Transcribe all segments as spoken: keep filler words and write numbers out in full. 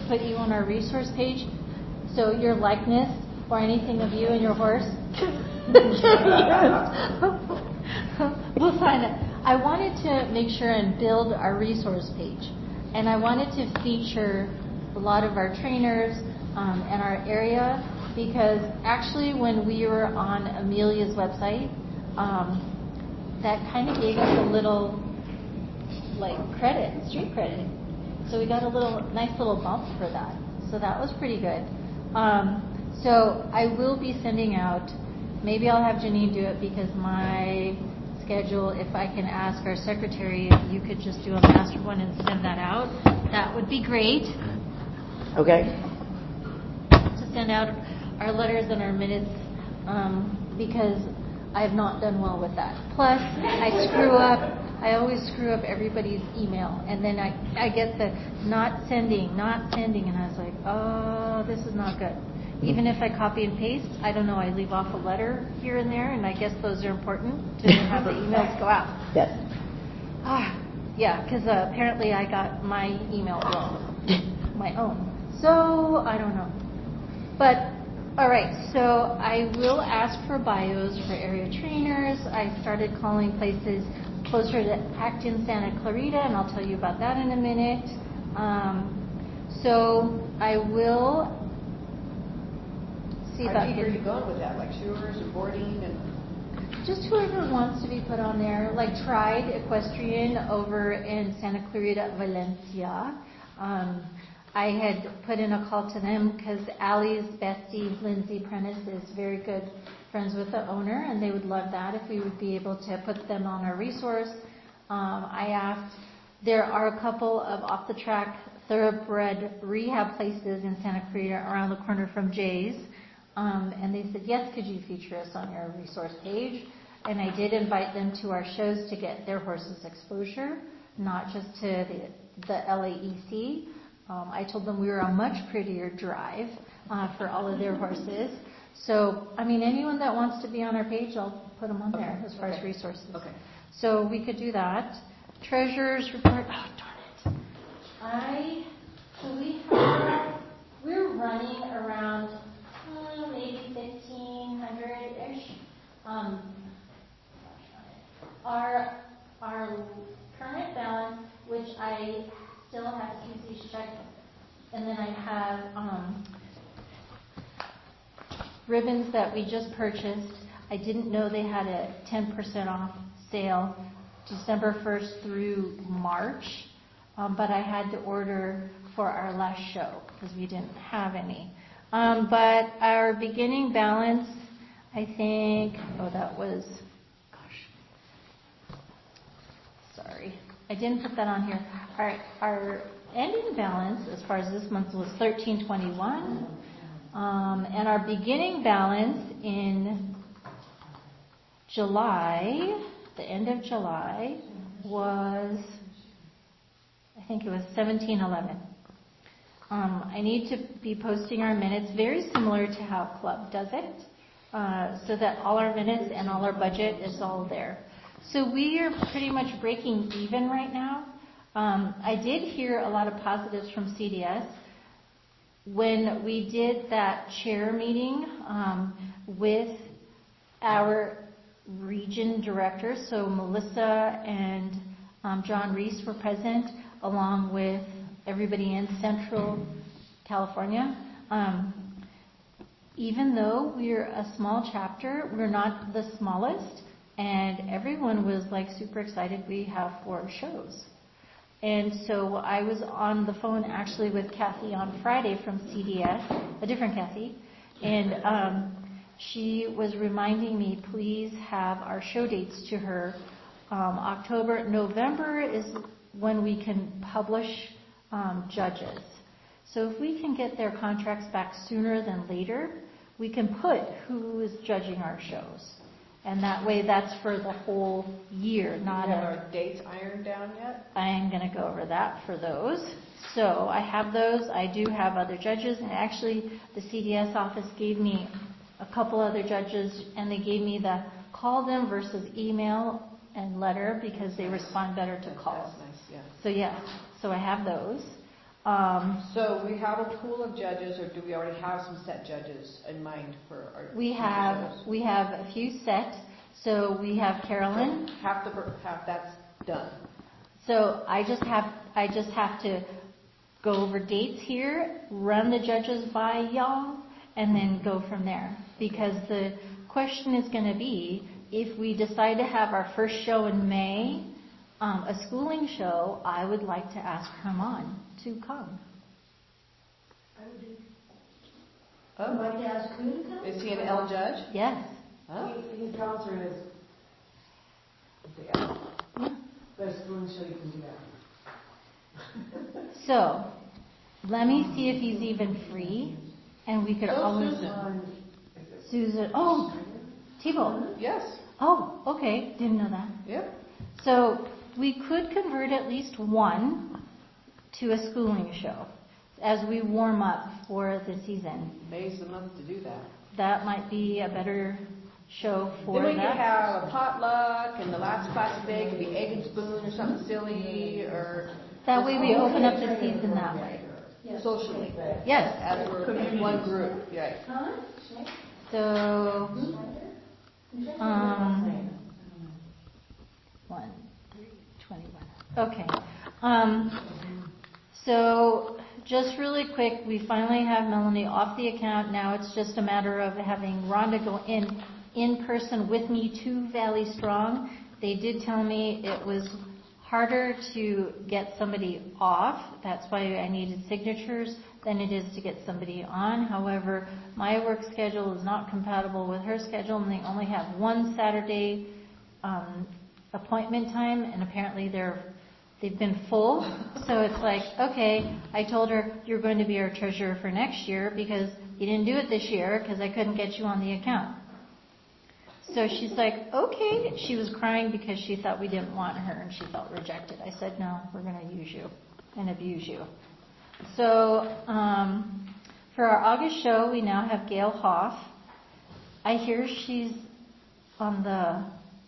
put you on our resource page, so your likeness or anything of you and your horse. We'll sign it. I wanted to make sure and build our resource page, and I wanted to feature a lot of our trainers um, and our area, because actually when we were on Amelia's website, um, that kind of gave us a little like credit, street credit. So we got a little nice little bump for that. So that was pretty good. Um, so I will be sending out, maybe I'll have Janine do it, because my schedule, if I can ask our secretary if you could just do a master one and send that out, that would be great. Okay. To send out our letters and our minutes, um, because I have not done well with that. Plus, I screw up. I always screw up everybody's email, and then I, I get the not sending, not sending, and I was like, oh, this is not good. Even if I copy and paste, I don't know, I leave off a letter here and there, and I guess those are important to have the emails go out. Yes. Ah, yeah, because uh, apparently I got my email wrong, my own. So, I don't know. But, all right, so I will ask for bios for area trainers. I started calling places closer to Acton, Santa Clarita, and I'll tell you about that in a minute. Um, so I will see about Where are you going with that? Like tours and boarding and just whoever wants to be put on there. Like Tried Equestrian over in Santa Clarita, Valencia. Um, I had put in a call to them because Allie's bestie, Lindsay Prentice, is very good friends with the owner, and they would love that if we would be able to put them on our resource. Um, I asked, there are a couple of off-the-track thoroughbred rehab places in Santa Clarita around the corner from Jay's, um, and they said, yes, could you feature us on your resource page? And I did invite them to our shows to get their horses exposure, not just to the, the L A E C. Um, I told them we were a much prettier drive uh, for all of their horses. So, I mean, anyone that wants to be on our page, I'll put them on okay. there as far okay. as resources. Okay. So we could do that. Treasurer's report. Oh, darn it. I, so we have, we're running around uh, maybe fifteen hundred-ish. Um, our, our current balance, which I still have to use these checks, and then I have um, ribbons that we just purchased. I didn't know they had a ten percent off sale December first through March, um, but I had to order for our last show because we didn't have any. Um, but our beginning balance, I think, oh, that was, gosh, sorry, I didn't put that on here. Our, our ending balance, as far as this month, was thirteen twenty-one. Um, and our beginning balance in July, the end of July, was, I think it was seventeen eleven. Um, I need to be posting our minutes very similar to how Club does it, uh, so that all our minutes and all our budget is all there. So we are pretty much breaking even right now. Um, I did hear a lot of positives from C D S. When we did that chair meeting um, with our region directors, so Melissa and um, John Reese were present, along with everybody in Central California. Um, even though we're a small chapter, we're not the smallest, and everyone was like super excited. We have four shows. And so I was on the phone actually with Kathy on Friday from C D S, a different Kathy, and um, she was reminding me, please have our show dates to her. Um, October, November is when we can publish um, judges. So if we can get their contracts back sooner than later, we can put who is judging our shows. And that way that's for the whole year, not Do you have a... our dates ironed down yet? I am going to go over that for those. So I have those. I do have other judges. And actually, the C D S office gave me a couple other judges, and they gave me the call them versus email and letter because they respond better to calls. That's nice, yeah. So yeah, so I have those. Um, So we have a pool of judges, or do we already have some set judges in mind for our? we future have, shows? we have a few set. So we have Carolyn. Half the, half that's done. So I just have, I just have to go over dates here, run the judges by y'all, and then go from there. Because the question is going to be, if we decide to have our first show in May, um, a schooling show, I would like to ask Herman to come. I would do. Oh, Would like to ask who to come? is he an L judge? Yes. Oh. He, he counts her as, yeah, best schooling show you can do that. So, let me see if he's even free, and we could Oh, always... Susan. Susan. Oh, T-Bone. Yes. Oh, okay. Didn't know that. Yep. So we could convert at least one to a schooling show as we warm up for the season. May's the month to do that. That might be a better show for Then we could that. have a potluck, and the last classic day could be egg and spoon or something silly, or That way we open up the season that way. socially. Yes. As we're one group, right? Huh? So, um, one, three, twenty-one. Okay. Um, so just really quick, we finally have Melanie off the account. Now it's just a matter of having Rhonda go in in person with me to Valley Strong. They did tell me it was harder to get somebody off. That's why I needed signatures than it is to get somebody on. However, my work schedule is not compatible with her schedule, and they only have one Saturday um, appointment time, and apparently they're they've been full. So it's like, okay, I told her you're going to be our treasurer for next year because you didn't do it this year because I couldn't get you on the account. So she's like, okay. She was crying because she thought we didn't want her and she felt rejected. I said, no, we're going to use you and abuse you. So um, for our August show, we now have Gail Hoff. I hear she's on the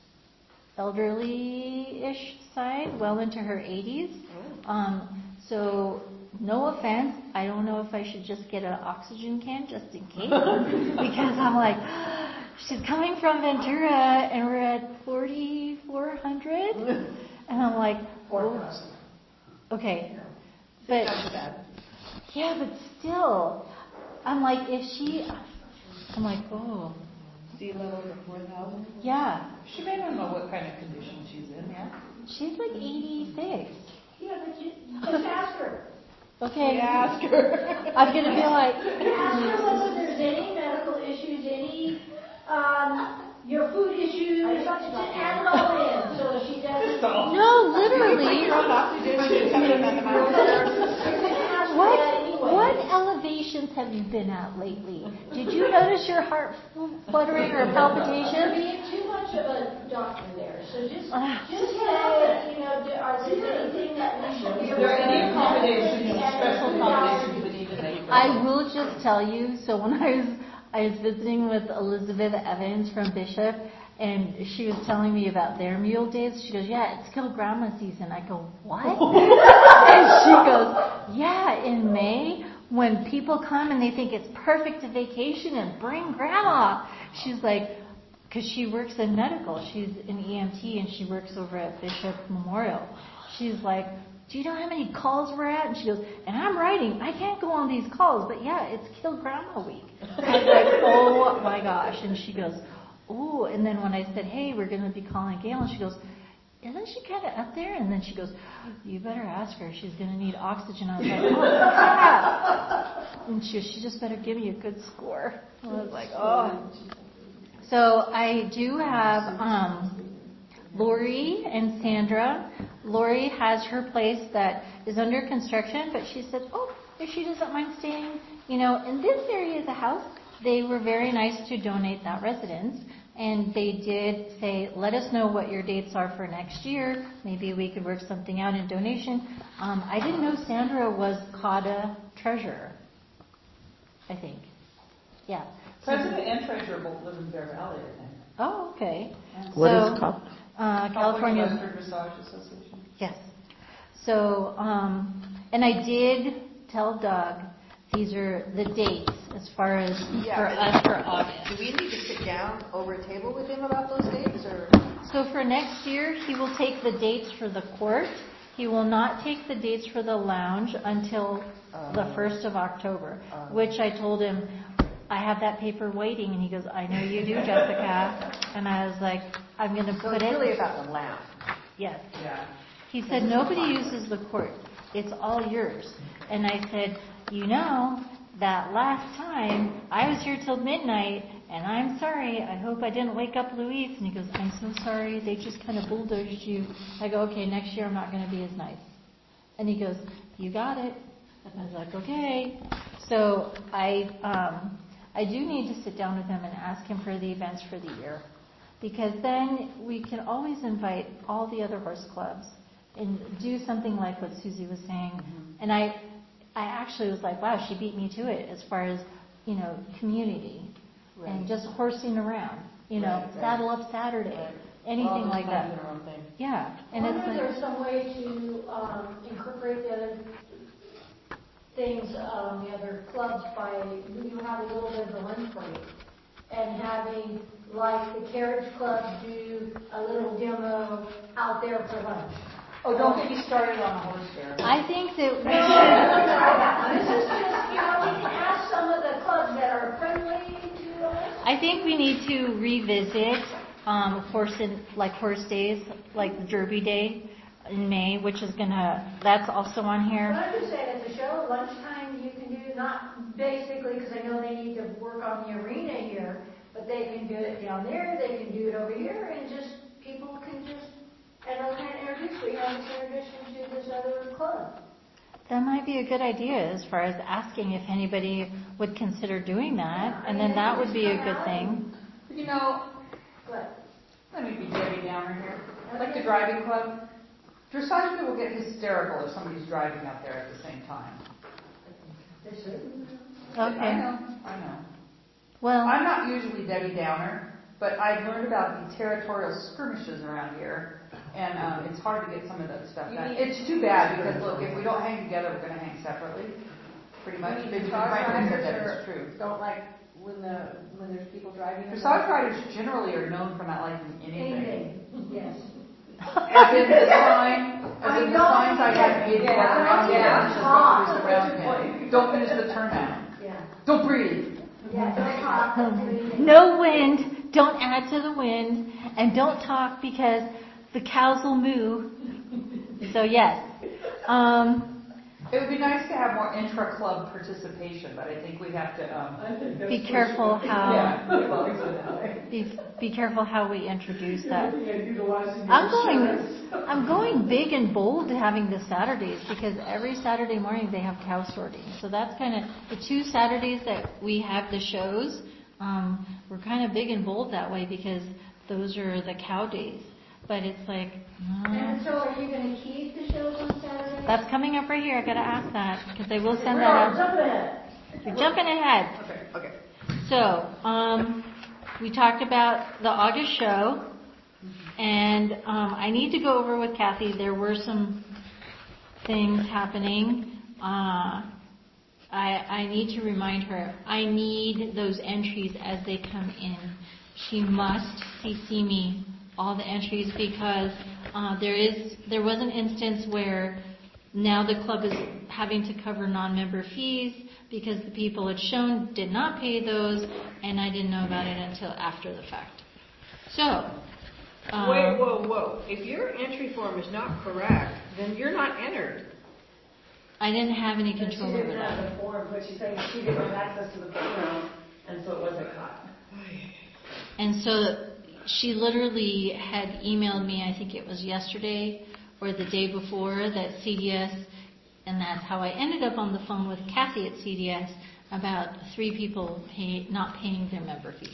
elderly-ish side, well into her eighties. Um, so no offense, I don't know if I should just get an oxygen can just in case, because I'm like, she's coming from Ventura and we're at forty-four hundred, and I'm like, oh, okay, but yeah, but still, I'm like, if she, I'm like, oh, Sea level of four thousand? yeah, She may not know what kind of condition she's in, yeah? she's like eighty-six. Yeah, but you, just ask her. Okay, Ask her. I'm gonna be like, Ask her whether there's any medical issues, any, um, your food issues, to add it all in, so she doesn't. no, literally. What what elevations have you been at lately? Did you notice your heart fluttering or You're palpitations? being too much of a doctor there, so just, Ah. just say, you know, do- are there anything that we should be Is there any aware of? accommodations, And special food accommodations we allergies. need to make? for I her? will just tell you, so when I was I was visiting with Elizabeth Evans from Bishop, and she was telling me about their mule days. She goes, yeah, it's Kill Grandma season. I go, what? And she goes, yeah, in May, when people come and they think it's perfect to vacation and bring Grandma. She's like, because she works in medical. She's an E M T and she works over at Bishop Memorial. She's like, do you know how many calls we're at? And she goes, and I'm writing. I can't go on these calls, but yeah, it's Kill Grandma week. I was like, oh my gosh. And she goes, oh. And then when I said, hey, we're going to be calling Gail, and she goes, isn't she kind of up there? And then she goes, you better ask her. She's going to need oxygen. I was like, oh, crap. And she goes, she just better give me a good score. I was like, oh. So I do have um, Lori and Sandra. Lori has her place that is under construction, but she said, oh, if she doesn't mind staying, you know, in this area of the house, they were very nice to donate that residence. And they did say, let us know what your dates are for next year. Maybe we could work something out in donation. Um, I didn't know Sandra was C A D A treasurer, I think. Yeah. President and treasurer both live in Bear Valley, I think. Oh, okay. What so, is it called? Uh, California. Western Massage Association. Yes. So, um, and I did tell Doug, these are the dates as far as Yeah, for but- us for August. Do we need to sit down over a table with him about those dates, or? So for next year, he will take the dates for the court. He will not take the dates for the lounge until the first of October, which I told him, I have that paper waiting, and he goes, I know you do, Jessica. And I was like, I'm going to So put it's it. really about the lounge. Yes. Yeah. He said, nobody uses the court. It's all yours. And I said, you know, that last time I was here till midnight, and I'm sorry. I hope I didn't wake up Luis. And he goes, I'm so sorry. They just kind of bulldozed you. I go, okay, next year I'm not going to be as nice. And he goes, you got it. I was like, okay. So I, um, I do need to sit down with him and ask him for the events for the year. Because then we can always invite all the other horse clubs and do something like what Susie was saying. Mm-hmm. And I, I actually was like, wow, she beat me to it as far as, you know, community right. and just horsing around, you know, right, right. Saddle Up Saturday, right. anything well, like that. Their own thing. Yeah. And I wonder if there's some way to um, incorporate the other things, um, the other clubs by you have a little bit of a lunch break and having like the carriage club do a little demo out there for lunch. Oh, don't get me started on the horse fair. I think that we should. This is just, you know, we can ask some of the clubs that are friendly to us. I think we need to revisit um, horse in, like horse days, like the Derby Day in May, which is gonna. That's also on here. But I'm just saying, at the show, lunchtime you can do not basically because I know they need to work on the arena here, but they can do it down there. They can do it over here, and just people can just. And I'll kind of introduce you, have this introduction to this other club. That might be a good idea as far as asking if anybody would consider doing that, yeah, and then that would be a good thing. You know, what? Let me be Debbie Downer here. Like the driving club, dressage people get hysterical if somebody's driving up there at the same time. They shouldn't. Okay. I know, I know. Well, I'm not usually Debbie Downer, but I've learned about the territorial skirmishes around here. And um, it's hard to get some of that stuff done. It's too bad because look, if we don't hang together, we're going to hang separately. Pretty much. They've been trying to say that it's true. Don't like when the when there's people driving. Dressage riders generally are known for not liking anything. Anything. Yes. As in the sign, as in the signs I had made for around here. Don't use the round Don't use the turnout. Yeah. Don't breathe. Yeah. Don't talk. No wind. Don't add to the wind, and don't talk because the cows will moo. So yes. Um, it would be nice to have more intra-club participation, but I think we have to um, be careful how yeah. be, be careful how we introduce that. I'm going I'm going big and bold having the Saturdays because every Saturday morning they have cow sorting. So that's kind of the two Saturdays that we have the shows. Um, we're kind of big and bold that way because those are the cow days. But it's like, uh, and so are you going to keep the shows on Saturday? That's coming up right here. I got to ask that because they will send We're that out. jumping ahead. You're jumping ahead. Okay, okay. So, um, we talked about the August show, and um, I need to go over with Kathy. There were some things happening. Uh, I, I need to remind her. I need those entries as they come in. She must C C me all the entries because uh, there is there was an instance where now the club is having to cover non-member fees because the people it shown did not pay those, and I didn't know about it until after the fact. So, um, wait, whoa, whoa! If your entry form is not correct, then you're not entered. I didn't have any But control she over didn't that. have the form, but she's saying she didn't have access to the form, and so it wasn't caught. And so she literally had emailed me, I think it was yesterday or the day before, that C D S, and that's how I ended up on the phone with Kathy at C D S about three people pay, not paying their member fees.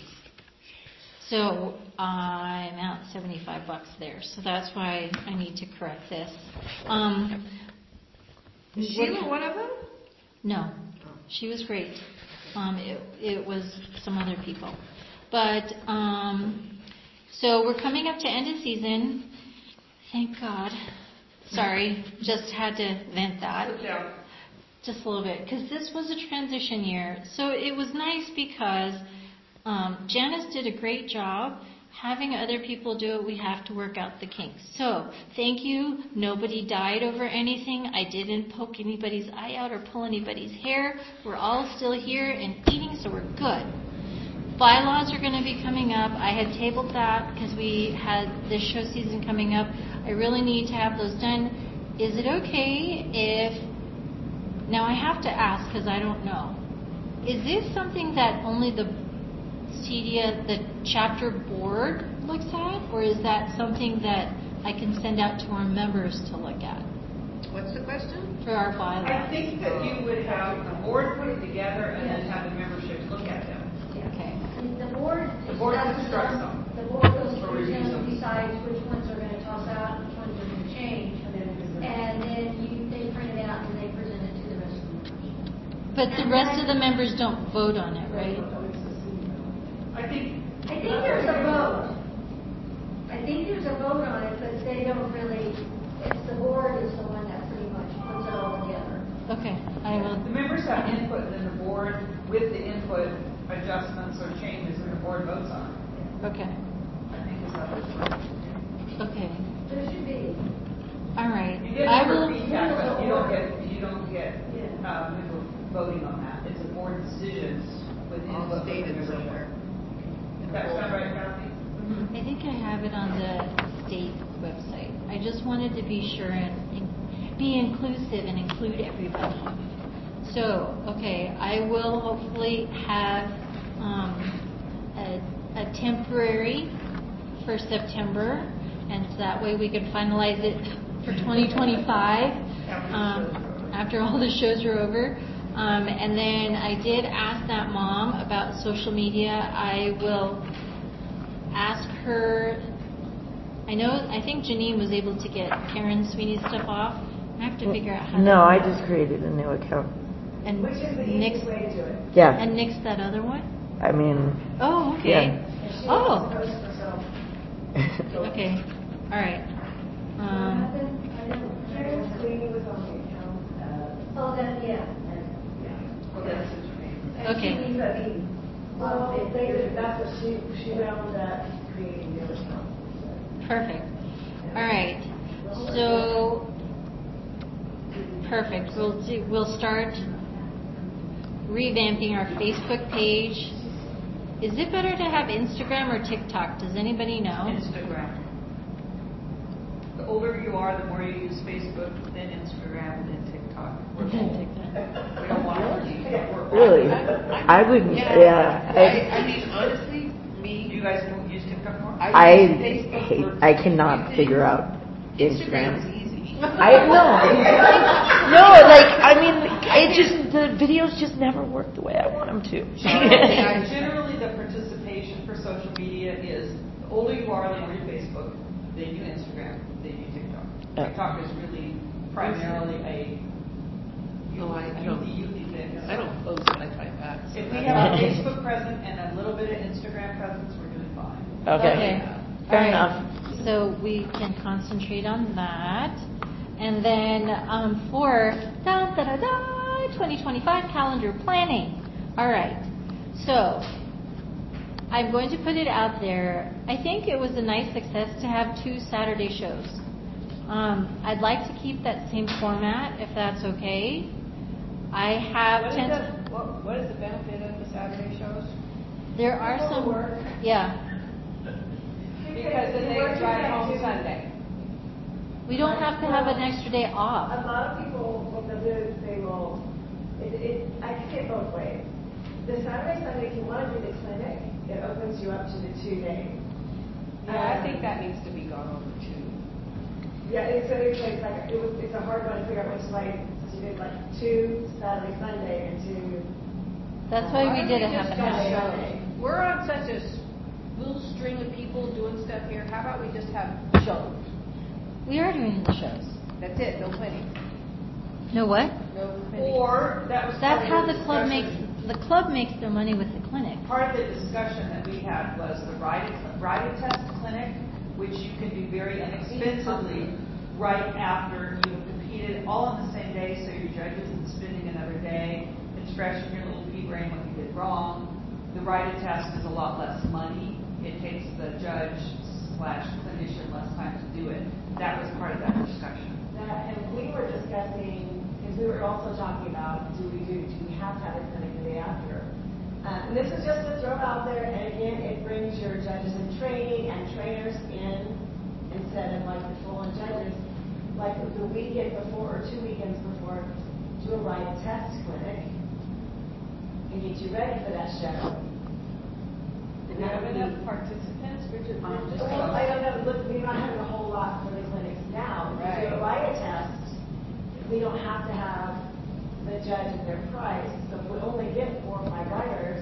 So I'm out seventy-five bucks there. So that's why I need to correct this. Um, Is Sheila one of them? No, she was great. Um, it, it was some other people. But, um, so we're coming up to end of season. Thank God. Sorry, just had to vent that. Sit down. Just a little bit, because this was a transition year. So it was nice because um, Janice did a great job. Having other people do it, we have to work out the kinks. So thank you. Nobody died over anything. I didn't poke anybody's eye out or pull anybody's hair. We're all still here and eating, so we're good. Bylaws are going to be coming up. I had tabled that because we had this show season coming up. I really need to have those done. Is it okay if... Now I have to ask because I don't know. Is this something that only the C D A, the chapter board looks at? Or is that something that I can send out to our members to look at What's the question? for our bylaws? I think that you would have the board put it together and then have the membership look at them. Okay. And the board. The board has constructs some- them. The board goes For through them, review. decides which ones are gonna toss out, which ones are gonna change. And then you, they print it out and they present it to the rest of the members. But the rest of the members don't vote on it, right? I think. I think there's a vote. I think there's a vote on it, but they don't really, it's the board is the one that pretty much puts it all together. Okay, I will. The members have input, then the board, with the input, adjustments or changes, and the board votes on it. Okay. I think is how this works. Okay. There should be. All right. You get I member will. feedback, but you don't get, you don't get, uh, member voting on that. It's a board decision with All input from the stated membership. somewhere. That sound right, Kathy? I think I have it on the state website. I just wanted to be sure and in- be inclusive and include everybody. So, okay, I will hopefully have um, a, a temporary for September, and that way we can finalize it for twenty twenty-five um, after all the shows are over. Um, and then I did ask that mom about social media. I will ask her. I know, I think Janine was able to get Karen Sweeney's stuff off. I have to figure out how. No, to I just created a new account. And Which is the Nick's, easiest way to do it. Yeah, and Nick's that other one. I mean, Oh, okay. Yeah. And she Oh. posts herself. Okay. All right. Um, Karen Sweeney was on the account, uh, Oh, then, yeah. Well, that's what you mean. and Okay. she needs a meeting. Well, they did, that's what she, she wound up creating the account. perfect. All right. So, perfect. We'll do. We'll start revamping our Facebook page. Is it better to have Instagram or TikTok? Does anybody know? Instagram. The older you are, the more you use Facebook, then Instagram, then TikTok. We're old. TikTok. We don't want to use it. We're old. really, I would, yeah. I, I, I mean, honestly, Do me, you guys won't use TikTok more? I I use Facebook hate, for I cannot everything. figure out Instagram Instagram. is easy. I know. No, like, I mean, it just, the videos just never work the way I want them to. Yeah, generally, the participation for social media is the older you are, the more you Facebook, then you Instagram, then you TikTok. Yeah. TikTok is really primarily a Oh, I- I don't- youthy, youthy thing. I don't post, I find that. so If we that's- have a Facebook presence and a little bit of Instagram presence, we're doing fine. Okay, All fair right. enough. So we can concentrate on that. And then um, for da, da, da, da, twenty twenty-five calendar planning. All right. So I'm going to put it out there. I think it was a nice success to have two Saturday shows. Um, I'd like to keep that same format if that's okay. I have What is tens- the, what, what is the benefit of the Saturday shows? there are some Work. yeah. Because then they Work drive you home can do- Sunday. We don't have to have an extra day A off. lot of people, what they'll do is they will, it, it, I can see it both ways. The Saturday, Sunday, if you want to do the clinic, it opens you up to the two days. Yeah, I think that needs to be gone over too. Yeah, it's, it's like, like, it was, it's a hard one to figure out which way, so you did like two Saturday, Sunday, and two. That's why we don't did a we half just and half. have shows? We're on such a s- little string of people doing stuff here. How about we just have shows? We are doing the shows. That's it, no clinics. No what? No clinics. Or, that was That's part how of the club makes, discussion. the club makes their money with the clinic. Part of the discussion that we had was the ride, ride test clinic, which you can do very inexpensively right after you've competed, all on the same day, so your judge isn't spending another day. It's fresh in your little pea brain what you did wrong. The write-a test is a lot less money. It takes the judge slash clinician less time to do it. That was part of that discussion. That, and we were discussing, because we were also talking about, do we do, do we have to have a clinic the day after? Uh, and this is just to throw out there, and again, it brings your judges in training and trainers in, instead of like the full-on judges, like the weekend before or two weekends before, do a write test clinic and get you ready for that show. Do we have enough participants? We're just, we're just Well, I don't know, look, we're not having a whole lot for the clinics now. If you do a write test, we don't have to have the judge at their price, so if we only get four or five writers,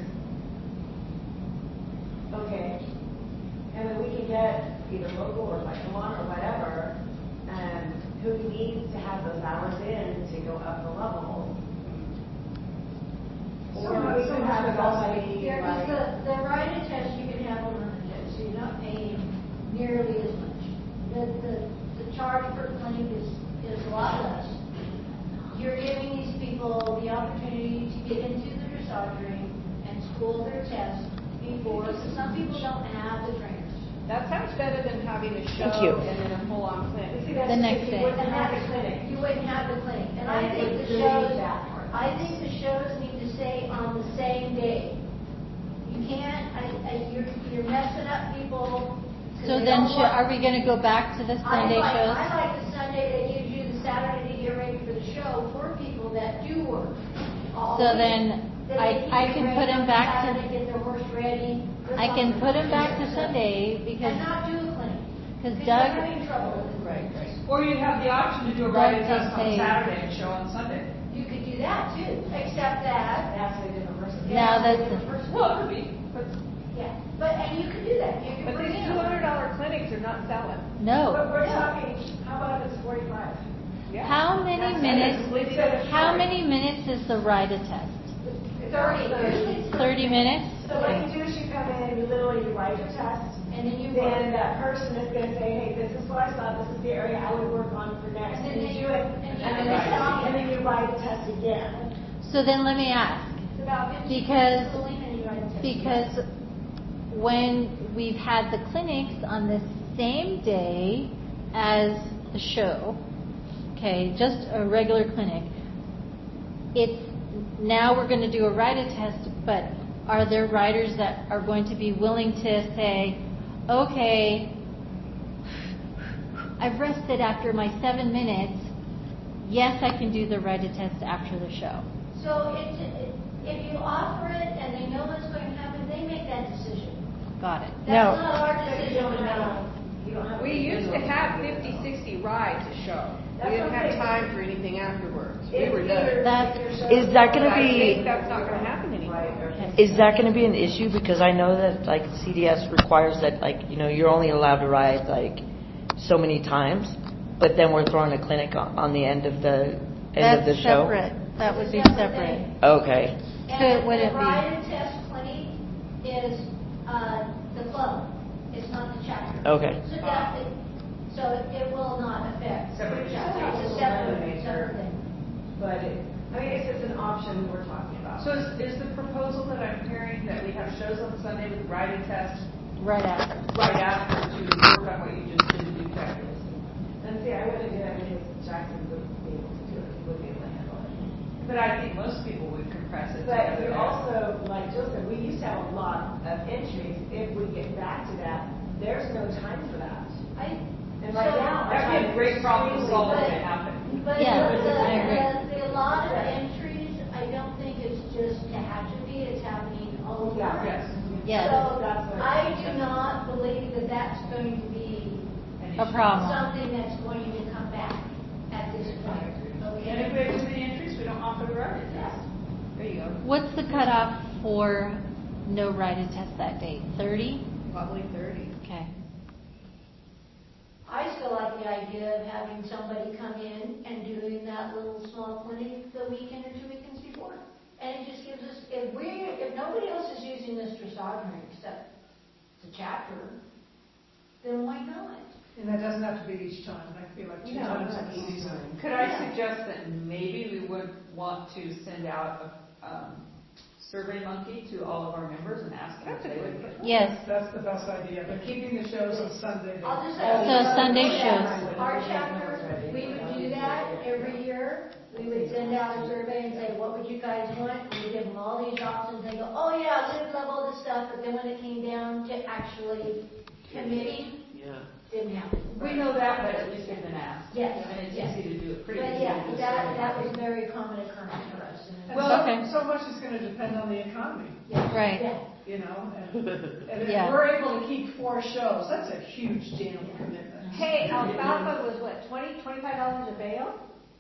okay, and then we can get either local or like Milan or whatever, um, who needs to have those hours in to go up the level. Or we can have somebody Yeah, like, because the, the write-in test you can have unlimited, so you're not paying nearly as much. The, the, the charge per clinic is, is a lot less. You're giving these people the opportunity to get into the dressage ring and school their test before, so some people don't have the trainers. that sounds better than having a show Thank you. and then a full-on clinic. see, that's The just next if you day. wouldn't have the clinic. You wouldn't have the clinic. And I And think it the would shows, delete that part. I think the shows need to stay on the same day. You can't, I, I, you're, you're messing up people. 'cause So they then, don't should, want- are we going to go back to the I Sunday like, shows? I like the Sunday that gives you the Saturday to get ready for the show for people that do work. all So week. then, Then I, they can I get can ready put on them back Saturday, to, Get their horse ready. for I can something. put them back to Sunday And because, not do a clinic. because Because Doug, you're having trouble with it. Right, right. Or you have the option to do a Doug write-a test on dictates. Saturday and show on Sunday. You could do that too, except that. That's a different person. Now Yeah, that's it's a a- person. Well, it could be, but Yeah, but, and you could do that. You could But bring these in two a- hundred dollar clinics are not selling. no. But we're talking, how about if it's forty-five? Yeah. How many That's minutes, completely different how story. many minutes is the write-a test? It's Thirty. thirty. thirty minutes? So what you do is you come in, you literally you write your test, And then you then work. that person is gonna say, hey, this is what I saw, this is the area I would work on for next. And then you they- do it, and and you then do you it. stop, and then you write the test again. So then let me ask, It's about fifty Because- minutes schooling and you write a test. because when we've had the clinics on the same day as the show, okay, just a regular clinic, it's, now we're going to do a write-a test, but are there writers that are going to be willing to say, okay, I've rested after my seven minutes, yes, I can do the write-a test after the show? So it, it- if you offer it and they know what's going to happen, they make that decision. Got it. No. That's not our But you decision. don't right? have, you don't have. We used to have fifty, sixty rides a show. That's We didn't what have I'm saying. time for anything afterwards. We If were you're- done. That- if you're Is that gonna But I be- think that's not gonna happen anymore. Right. Is that going to be an issue? Because I know that like C D S requires that like, you know, you're only allowed to ride like so many times, but then we're throwing a clinic on, on the end of the end of the That's show. separate. That would be It's a separate separate. thing. Okay. Could- And would the it be- write-in test clinic is, uh, the club, it's not the chapter. Okay. So that, it- so it will not affect. Separate the chapter. chapter. It's a separate, separate thing. But it, I mean, it's just an option we're talking about. So is, is the proposal that I'm hearing that we have shows on Sunday with writing tests Right after. right after to work on what you just did to do calculus? And see, I wouldn't do that because Jackson would be able to do it, he would be able to handle it. But I think most people would compress it. But together. we also, like Jill said, we used to have a lot of entries. If we get back to that, there's no time for that. I, And right So- now. our That'd be a time great is problem to extremely solve if limited. it happened. but Yeah, the, I agree. the, the, a lot of entries, I don't think it's just Tehachapi, it's happening all over. Yeah. Yes. Yes. So That's what- I do not believe that that's going to be A problem. something that's going to come back at this point. And if we have too many entries, we don't offer the writing Yeah. test. There you go. What's the cutoff for no write-a test that day? thirty? Probably thirty. Okay. I still like the idea of having somebody come in and doing that little small clinic the weekend or two weekends before. And it just gives us, if we, if nobody else is using this dressage ring except the chapter, then why not? And that doesn't have to be each time, that could be like two No, times not in the each season. time. Could I suggest that maybe we would want to send out a um, Survey Monkey to all of our members and ask them if they would? Yes. That's the best idea, but keeping the shows on Sunday. I'll just So say. Sunday shows. Our chapter, we would do that every year. We would send out a survey and say, what would you guys want? We give them all these options. They go, oh yeah, we would love all this stuff. But then when it came down to actually committing, Yeah. didn't happen. We know that, but at least they've been asked. Yes, And it's yes. easy to do it, pretty But easy yeah, to do. that, that was very common occurrence for us. And Well, okay. so, so much is gonna depend on the economy, Right. Yeah. you know, and, and if Yeah. we're able to keep four shows, that's a huge damn commitment. Hey, alfalfa was what, twenty, twenty-five dollars a bale?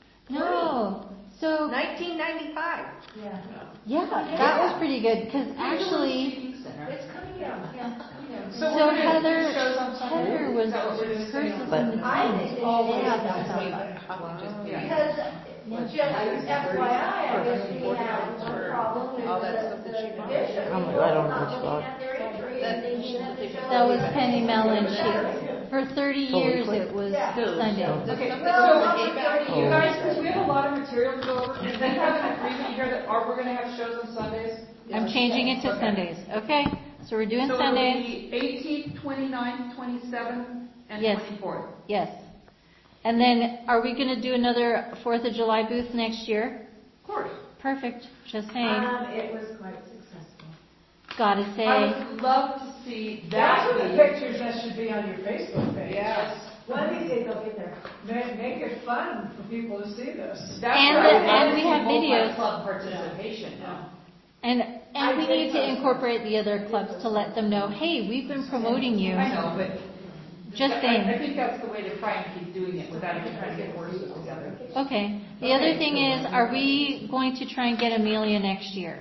No. So, Nineteen ninety-five. Yeah. yeah, that was pretty good, because actually, Speaking center. It's coming down, yeah. so we're gonna do Heather, shows on Sunday? Heather was, Is that what we're doing? hers is in But- the I think teens. they All should the have way that to stuff. Sunday. Because, just F Y I, I guess we have one problem with All that the, stuff that she the bought. bishop. Oh my God, I don't know Not which looking dog. at their entry and thinking that the show That was is- Penny Mellon. She, for thirty Totally years, clear. it was Yeah. Sunday. Okay, Well, so, not for thirty you years. guys, because we have a lot of material to go over, do we have an agreement here that, are we gonna have shows on Sundays? I'm changing it to Okay. Sundays. Okay, so we're doing So Sundays. it'll be eighteenth, twenty-ninth, twenty-seventh, and Yes. twenty-fourth. Yes. And then, are we going to do another Fourth of July booth next year? Of course. Perfect. Just saying. Um, it was quite successful. Gotta I say. would love to see That's that what the be. pictures that should be on your Facebook page. Yes. One of these days they'll get there. Make, make it fun for people to see this. That's And where I the- want and to we see have videos. multi-club participation now. And I and we did need to post incorporate the other clubs to let them know, hey, we've been promoting you. I know, but. Just I- saying. I think that's the way to try and keep doing it without even trying to get horses together. Okay. The other thing is, are we going to try and get Amelia next year?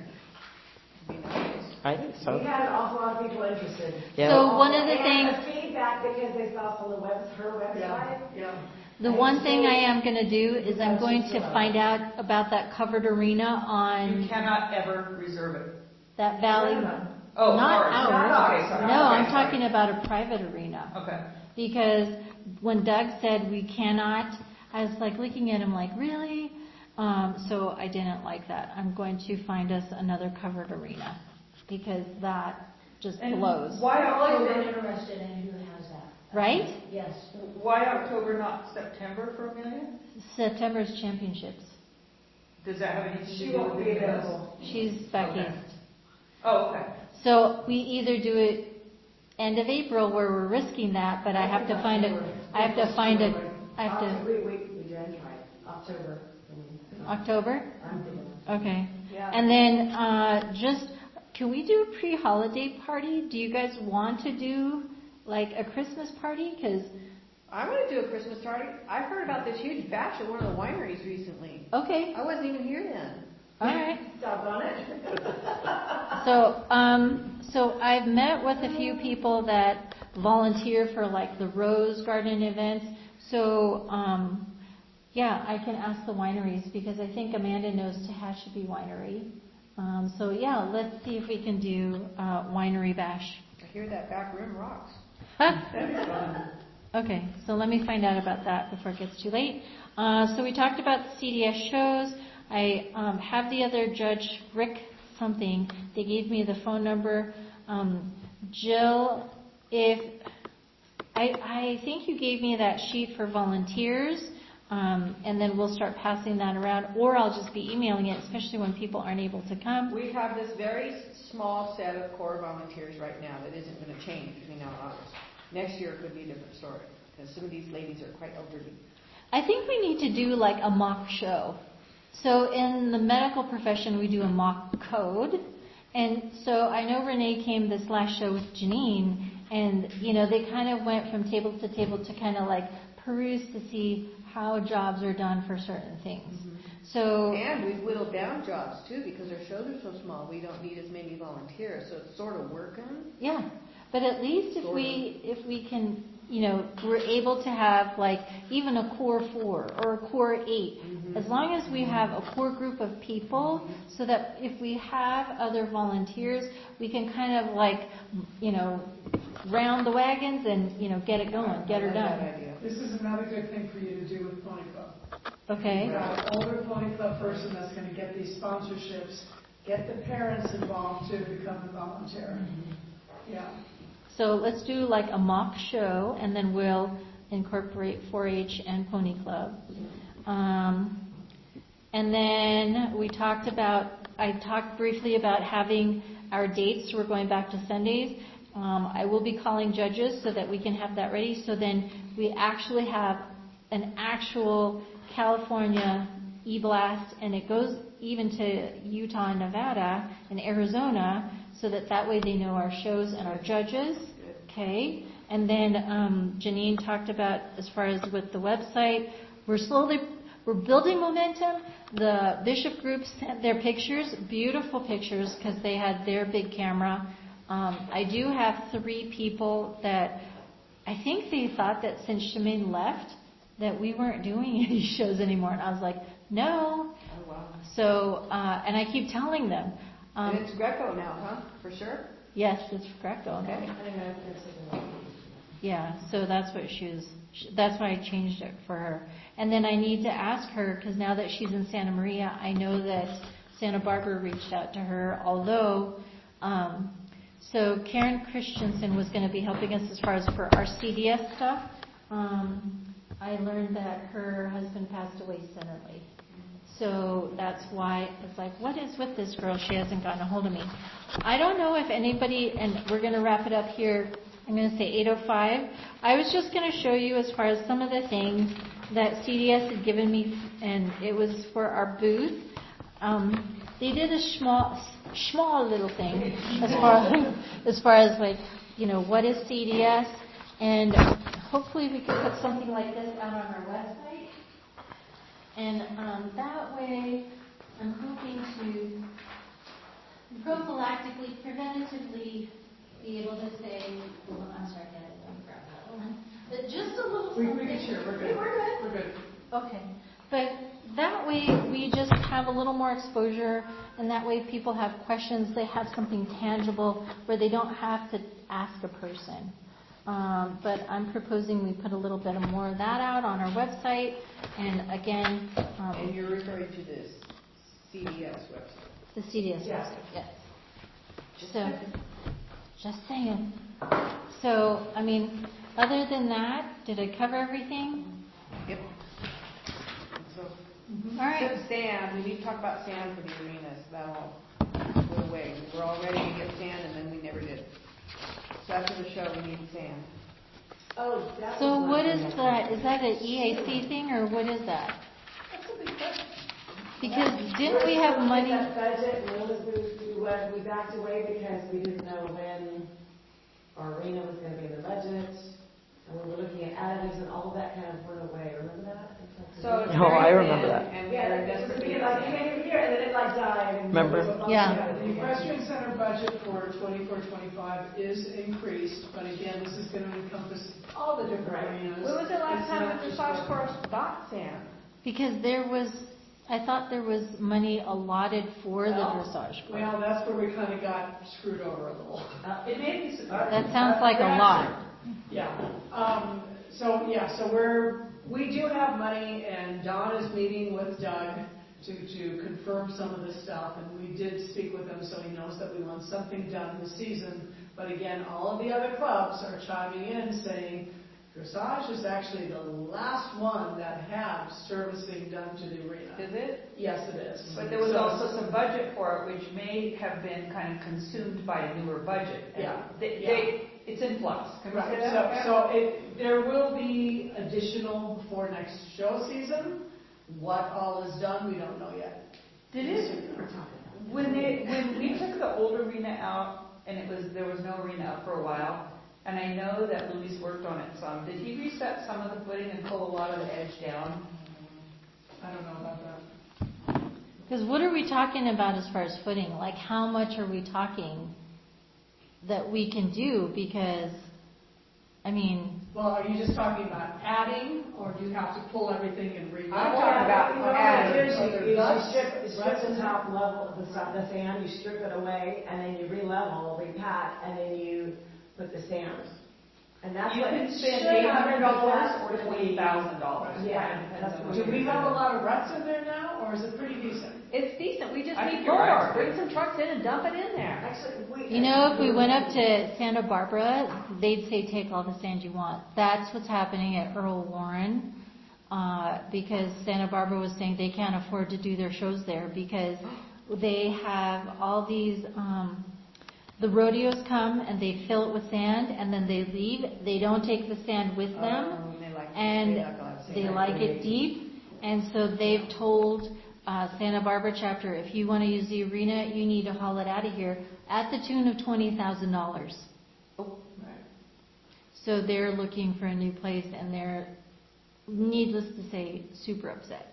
I think We so. had an awful lot of people interested. Yeah. So one of the And things, the feedback, because they saw from the web, her website. Yeah. the one thing I am going to do is I'm going to find out about that covered arena You on cannot ever reserve it. that valley. Oh, Not ours. ours. Okay, sorry. No, Okay, I'm sorry. talking about a private arena. Okay. Because when Doug said we cannot, I was like looking at him like, really? Um, so I didn't like that. I'm going to find us another covered arena because that just And blows. Why I've always been October? interested in who has that. Right? Yes. Why October, not September for Amelia? September's championships. Does that have anything to She do won't with be the events? available. She's back Okay. east. Oh, okay. So we either do it end of April where we're risking that, but I have to find a, I have to find a, I have to, We, we, we did try it. October. October? I'm thinking. Okay. Yeah. And then, uh, just, can we do a pre-holiday party? Do you guys want to do like a Christmas party? Cause, I want to do a Christmas party. I've heard about this huge batch at one of the wineries recently. okay, I wasn't even here then. alright. Stop on it. So, um, so I've met with a few people that volunteer for like the Rose Garden events. So, um, yeah, I can ask the wineries because I think Amanda knows Tehachapi Winery. Um, so yeah, let's see if we can do, uh, winery bash. I hear that back room rocks. Okay, so let me find out about that before it gets too late. Uh, so we talked about the C D S shows. I um, have the other judge, Rick something. They gave me the phone number. Um, Jill, if I, I think you gave me that sheet for volunteers, um, and then we'll start passing that around, or I'll just be emailing it, especially when people aren't able to come. We have this very small set of core volunteers right now that isn't going to change between now and August. Next year it could be a different story because some of these ladies are quite elderly. I think we need to do like a mock show. So in the medical profession, we do a mock code. And so I know Renee came this last show with Janine, and, you know, they kind of went from table to table to kind of like peruse to see how jobs are done for certain things. Mm-hmm. So, And we've whittled down jobs too because our shows are so small. We don't need as many volunteers, so it's sort of working. yeah. But at least if Sort we, if we can you know, we're able to have like even a core four or a core eight, Mm-hmm. as long as we have a core group of people, so that if we have other volunteers, we can kind of like, you know, round the wagons and, you know, get it going, get her I like that done. idea. This is another good thing for you to do with Pony Club. Okay? You've got an older Pony Club person that's going to get these sponsorships, get the parents involved to become a volunteer. Yeah. So let's do like a mock show, and then we'll incorporate four H and Pony Club. Um, and then we talked about, I talked briefly about having our dates. We're going back to Sundays. Um, I will be calling judges so that we can have that ready. So then we actually have an actual California e-blast, and it goes even to Utah and Nevada and Arizona, so that that way they know our shows and our judges. Okay. And then um, Janine talked about, as far as with the website, we're slowly, we're building momentum. The Bishop group sent their pictures, beautiful pictures, because they had their big camera. Um, I do have three people that I think they thought that since Shemaine left that we weren't doing any shows anymore. And I was like, no. Oh, wow. So, uh, and I keep telling them. Um, And it's Greco now, huh? For sure? yes, it's Greco. Okay. Yeah, so that's what she was, that's why I changed it for her. And then I need to ask her, because now that she's in Santa Maria, I know that Santa Barbara reached out to her, although, um, so Karen Christensen was going to be helping us as far as for our C D S stuff. Um, I learned that her husband passed away suddenly. So that's why it's like, what is with this girl? She hasn't gotten a hold of me. I don't know if anybody, and we're going to wrap it up here. I'm going to say eight oh five. I was just going to show you as far as some of the things that C D S had given me, and it was for our booth. Um, they did a small, small little thing as far as, as far as like, you know, what is C D S, and hopefully we could put something like this out on our website. And um, that way, I'm hoping to prophylactically, preventatively be able to say, well, I'm sorry, I didn't grab that one. But just a little We, something. we can share. We're good. Okay, we're good. We're good. Okay. But that way, we just have a little more exposure, and that way people have questions, they have something tangible where they don't have to ask a person. Um, but I'm proposing we put a little bit more of that out on our website. And again, um, And you're referring to this C D S website? the C D S Yes. website, yes. So, just saying. So, I mean, other than that, did I cover everything? Yep. So, All right. except sand, we need to talk about sand for the arenas. That'll go away. We're all ready to get sand, and then we never did. So after the show, we need sand. Oh, that So was what one is thing. that? Is that an E A C thing, or what is that? That's a big question. Because didn't we have money? That budget, and those we, we, we backed away because we didn't know when our arena was going to be in the budget, and we were looking at additives, and all of that kind of went away. Remember that? So it's Oh, very I remember thin, that. And yeah, we're it was desperate to beginning get like sand. beginning of the year, and then it like died. And Remember? Yeah. The equestrian center budget for twenty-four twenty-five is increased, but again, this is going to encompass all the different Right. arenas. When was the last It's time not the just dressage one. course got sand? Because there was, I thought there was money allotted for the Well, dressage course. Well, that's where we kind of got screwed over a little. Uh, it may be. That sounds like a lot. Yeah. Um, so, yeah, so we're, we do have money, and Don is meeting with Doug to, to confirm some of this stuff, and we did speak with him, so he knows that we want something done this season. But again, all of the other clubs are chiming in saying, dressage is actually the last one that has servicing done to the arena. Is it? Yes, it is. But there was So- also some budget for it, which may have been kind of consumed by a newer budget. And Yeah, They, yeah. they, it's in flux. Can we Right, say that? so, so it, there will be additional before next show season. What all is done, we don't know yet. Did it, when they, when we took the old arena out, and it was, there was no arena up for a while, and I know that Louis worked on it some, did he reset some of the footing and pull a lot of the edge down? I don't know about that. Because what are we talking about as far as footing? Like, how much are we talking that we can do? Because, I mean, Well, are you just talking about adding, or do you have to pull everything and re? I'm talking about What adding. you do is you, you Ruts? strip, you strip Ruts the in top level of the, sa- the sand, you strip it away, and then you re-level, repat, and then you put the sand. And that's You what can it spend should eight happen, hundred but dollars that's or gonna twenty be- thousand dollars. Yeah, Depends that's on what Do what we you're have a doing. lot of ruts in there now, or is it pretty decent? It's decent, we just I need think you're right. more. Bring some trucks in and dump it in there. Actually, we. You know, if we went up to Santa Barbara, they'd say take all the sand you want. That's what's happening at Earl Warren, uh, because Santa Barbara was saying they can't afford to do their shows there because they have all these, um, the rodeos come and they fill it with sand and then they leave. They don't take the sand with them. Oh, they like- And they're not gonna have they sand. like it deep, and so they've told uh, Santa Barbara chapter, if you want to use the arena, you need to haul it out of here at the tune of twenty thousand dollars. So they're looking for a new place, and they're, needless to say, super upset.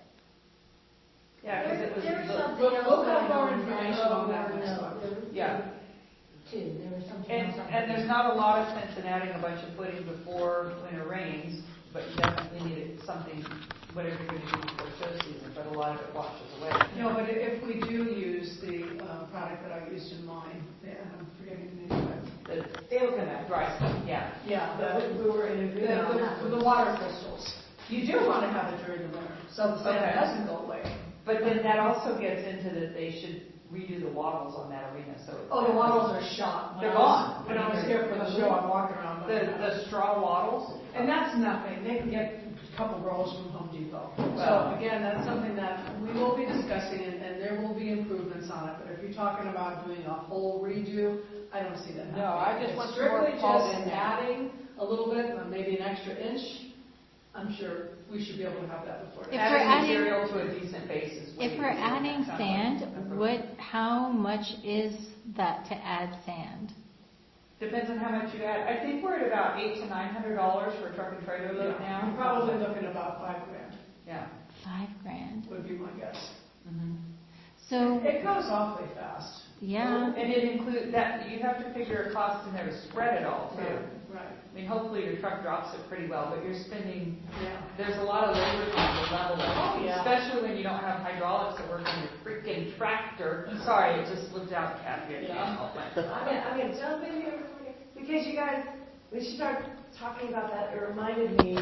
Yeah, because it was, There was the- something We'll- else we'll going have more on information that on that Earl next Warren, month. uh, yeah. Too, there was something And, else. and there's not a lot of sense in adding a bunch of footing before winter rains, but you definitely need it- something, whatever you're gonna do before show season, but a lot of it washes away. No, but if we do use the uh, product that I used in mine, yeah, I'm forgetting the name of it. The They'll come back. dry stuff, yeah. Yeah, But the, we we were in the, agreement on that. the, the water crystals. You do want to have it during the winter, so the sand Okay. doesn't go away. But then that also gets into that they should redo the wattles on that arena, so. Oh, the wattles are shot. When They're I was- gone. When I was here for the show, I'm walking around. The, looking at the it. straw wattles? And that's nothing, they can get a couple rolls from Home Depot. So Well- again, that's something that we will be discussing, and, and there will be improvements on it, but if you're talking about doing a whole redo, I don't see that happening. No, I just It's want some more strictly pulp just in there. adding a little bit, uh, maybe an extra inch, I'm sure we should be able to have that before. If next we're Adding adding- material to a decent base is way If we're easier. adding Sounds like sand, a- what, how much is that to add sand? Depends on how much you add. I think we're at about eight to nine hundred dollars for a truck and trailer load Yeah, now. You're probably looking at about five grand, Yeah. Five grand. would be my guess. Mhm. So, It goes awfully fast. yeah, And it includes that, you have to figure a cost in there to spread it all too. Right, I mean, hopefully your truck drops it pretty well, but you're spending, yeah. there's a lot of labor time to level it. Oh, yeah. Especially when you don't have hydraulics that work on your freaking tractor. Sorry, it just slipped out, Kathy. I can't help it. I'm gonna, I'm gonna jump in here real quick, because you guys, when she started talking about that, it reminded me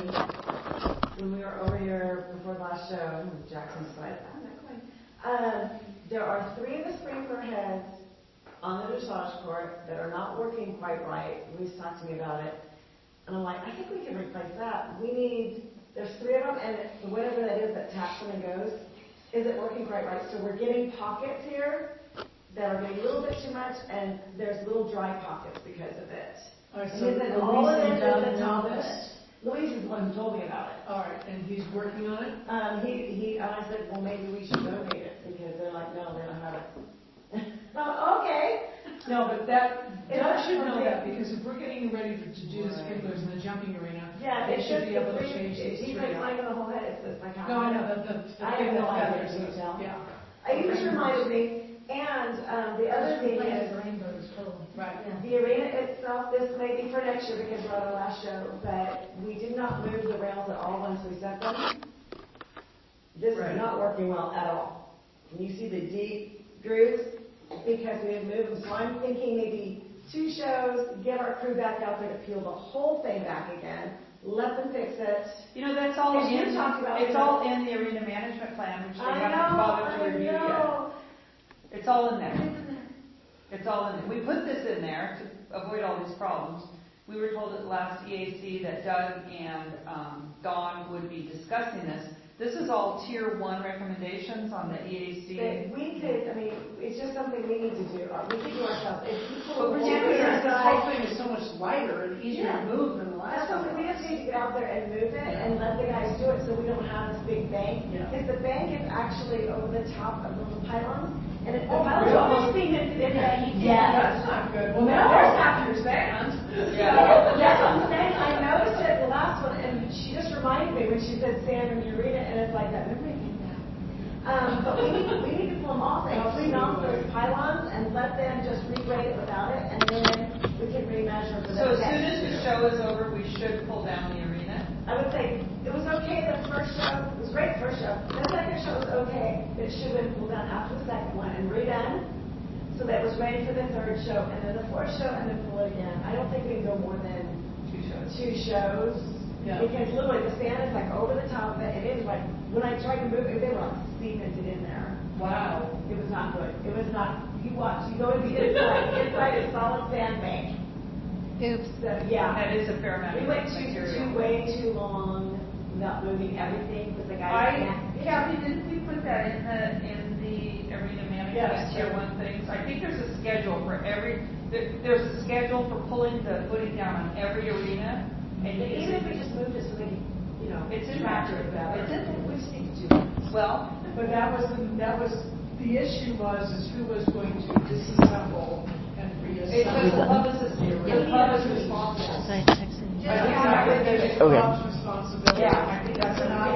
when we were over here before the last show, Jackson's like, I'm not going. Um, there are three of the sprinkler heads on the dressage court that are not working quite right. Louise talked to me about it. And I'm like, I think we can replace that. We need, there's three of them, and it, whatever that is that taps them and goes, isn't working quite right. So we're getting pockets here that are getting a little bit too much, and there's little dry pockets because of it. All right, And so he said, all Louise it and is Doug is the know top of this? it. Louise is the one who told me about it. All right, and he's working on it? Um, he, he, and I said, well, maybe we should donate it, because they're like, no, they don't have it. Oh, okay. No, but that, Is Doug that should know something- that, because if we're getting ready to to do the sprinklers in the jumping arena, Yeah, they it's should just be the able to three, change these he's three like out. climbing the whole head, it's just like. No, I know, the, the, the I thing have no that idea, feathers can you it. tell? Yeah, It just reminded me, and, um, the other thing is, rainbows, totally. right. the arena itself, this may be for next year because we're on our last show, but we did not move the rails at all once we set them. This Right. is not working well at all. Can you see the deep grooves? Because we had moved them, so I'm thinking maybe two shows, get our crew back out there to peel the whole thing back again, let them fix it. You know, that's all Because you in, talked about it's that. all in the arena management plan, which they I haven't know, bothered to I review yet. know. It's all in there. It's all in there. We put this in there to avoid all these problems. We were told at the last E A C that Doug and um, Dawn would be discussing this. This is all tier one recommendations on the E A C. But we could, I mean, it's just something we need to do, or we could do ourselves. If people But want particularly to as this whole decide- thing is so much lighter and easier to Yeah. move than the last That's one. what we just need to get out there and move it and let the guys do it so we don't have this big bank. Yeah. Because the bank is actually over the top of those pylons, and it, the Oh, pylons really? are almost cemented in there. You Yeah, can't- that's not good. Well, No. there's half your sand. Yeah. That's what I'm saying. I noticed it the last one, and she just reminded me when she said sand in the arena, and it's like that memory came back. Um, but we need, we need to pull them off and clean off those pylons and let them just regrade it without it, and then we we can remeasure for the So as next soon as the year. show is over, we should pull down the arena? I would say it was okay the first show, it was great the first show. The second show was okay, it should have been pulled down after the second one and redone. So that it was ready for the third show, and then the fourth show, and then pull it again. I don't think we can go more than Two shows. two shows. Yeah. Because literally the stand is like over the top of it. It is like, when I tried to move it, they were like cemented in there. Wow. It was not good. It was not, you watch, you go to the inside, the inside is solid sand bank. Oops. So, yeah. That is a fair amount We of went too, material. too, way too long without moving everything, because the guys I, can't. Kathy, didn't we put that in the, in the arena management Yes. tier one things? I think there's a schedule for every, there, there's a schedule for pulling the footing down on every arena. And But you even if can- we just moved it so they could, you know, It's in track there. it better. It's in there. We just need to do it. Well, But that was, the that was, the issue was, is who was going to disassemble and it's reassemble. the club is, the club is responsible. So I texted you. I think that was the Okay. club's responsibility. Yeah. I think that's an